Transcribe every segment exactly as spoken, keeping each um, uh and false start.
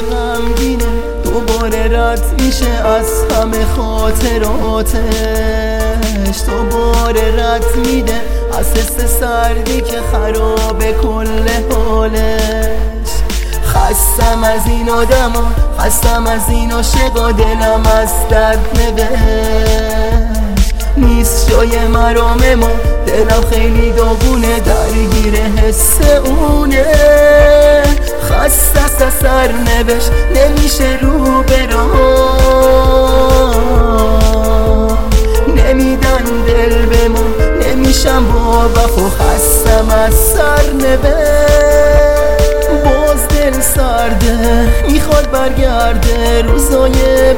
غمگینه دوباره رد میشه از همه خاطراتش، دوباره رد میده از حس سردی که خرابه کل حالش. خستم از این آدما، خستم از این عاشقا، دلم از درد نوشت نیست جای مرام ما، دلم خیلی داغونه درگیر حس اونه. خسته است از سرنوشت نمیشه رو برام، نمیدن دل به ما نمیشم با وفا. خستم از سرنوشت باز دل سرده میخواد برگرده روزای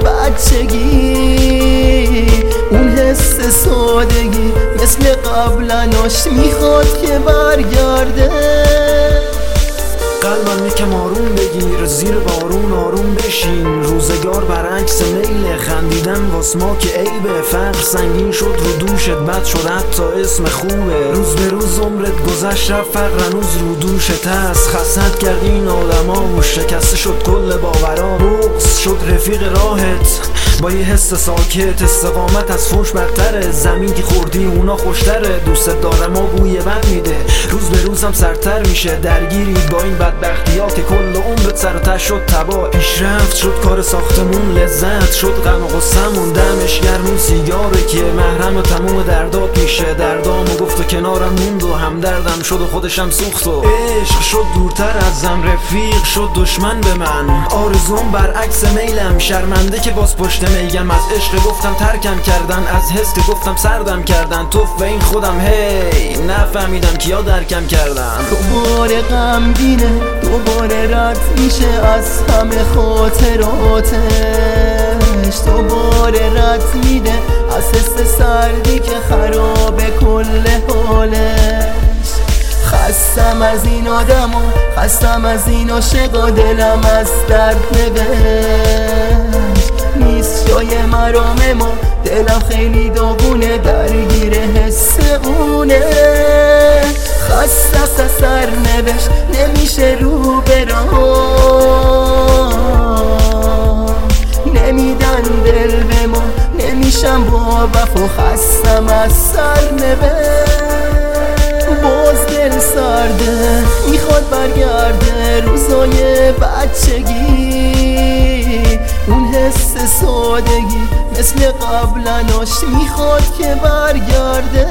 بچگی، اون حس سادگی مثل قبلناش میخواد که برگرده. قلبم یکم آروم بگیر زیر بارون آروم بشین، روزگار برعکس میل خندیدن واس ما که عیبه. فقر سنگین شد رو دوشت بد شد حتی اسم خوبه، روز به روز عمرت گذشت رفت فقر هنوز رو دوشت هست. خسنت کرد این آدما و شکسته شد کل باورا، بغض شد رفیق راهت با یه حس ساکت. استقامت از فوش بدتره، زمین که خوردی اونا خوشتره. دوست دارم و بوی بد میده روز به روز هم سرتر میشه، درگیری با این بدبختی ها که کل عمرت سر و ته شد تبا. پیشرفت شد کار ساختمون، لذت شد غم و غصه‌مون، دمش گرمون سیگاره که محرم و تموم دردا پیشه. دردامو گفت و کنارم موند و همدردم شد و خودشم سوخت و عشق شد دورتر ازم، رفیق شد دشمن به من. آرزوم برعکس میلم، شرمنده که باز پشت میگم. از عشق گفتم ترکم کردن، از حس که گفتم سردم کردن. توف و این خودم هی نفهمیدم کیا درکم کردن. دوباره غمگینه دوباره رد میشه از همه خاطراتش، دوباره رد میده از حس سردی که خرابه کل حالش. خستم از این آدما، خستم از این عاشقا، دلم از درد نوشت نیست جای مرام ما، دلم خیلی داغونه درگیر حس اونه. خسته است از سرنوشت نمیشه رو برام، نمیدن دل به ما نمیشم با وفا. خستم از سرنوشت باز دل سرده میخواد برگرده روزای بچگی، اون حس سادگی مثل قبلناش میخواد که برگرده.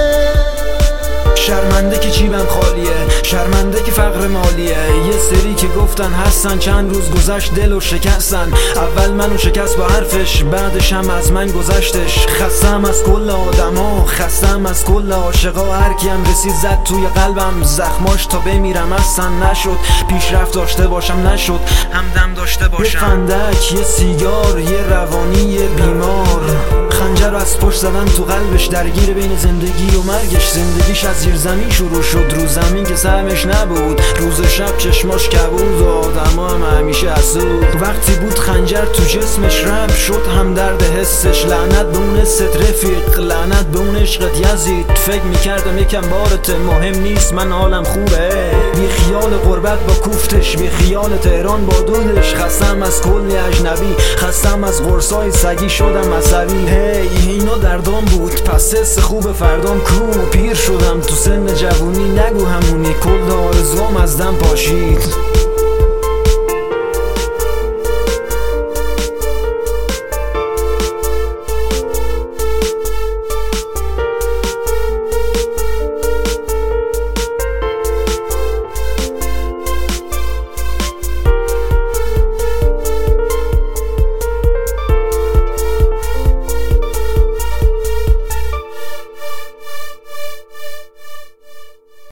شرمنده که جیبم خالیه، شرمنده که فقر مالیه. یه سری که گفتن هستن چند روز گذشت دل و شکستن. اول منو شکست با حرفش بعدش هم از من گذشتش. خستم از کل آدما، خستم از کل عاشقا. هر کیم رسید زد توی قلبم زخماش تا بمیرم اصلا نشد. پیشرفت داشته باشم نشد، همدم داشته باشم. یه فندک یه سیگار یه روانی یه بیمار، خنجر از پشت زدن تو قلبش درگیر بین زندگی و مرگش. زندگیش از زیر زمین شروع شد، رو زمین که سهمش نبود. روز شب چشماش کبود و آدما هم همیشه حسود. وقتی بود خنجر تو جسمش رب شد هم درد حسش. لعنت به اون حست رفیق، لعنت به اون عشقت یزید. فکر میکردم یکم بارت مهم نیست من حالم خوبه. بی خیال غربت با کوفتش، بی خیال تهران با دودش. خستم از کلی اجنبی، خستم از قرصای سگی شدم عصبی. هی اینا دردام بود پس حس خوب فردام کو. پیر شدم تو سن جوونی نگو همونی، کل آرزوام از دم پاشید.